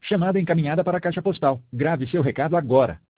Chamada encaminhada para a caixa postal. Grave seu recado agora.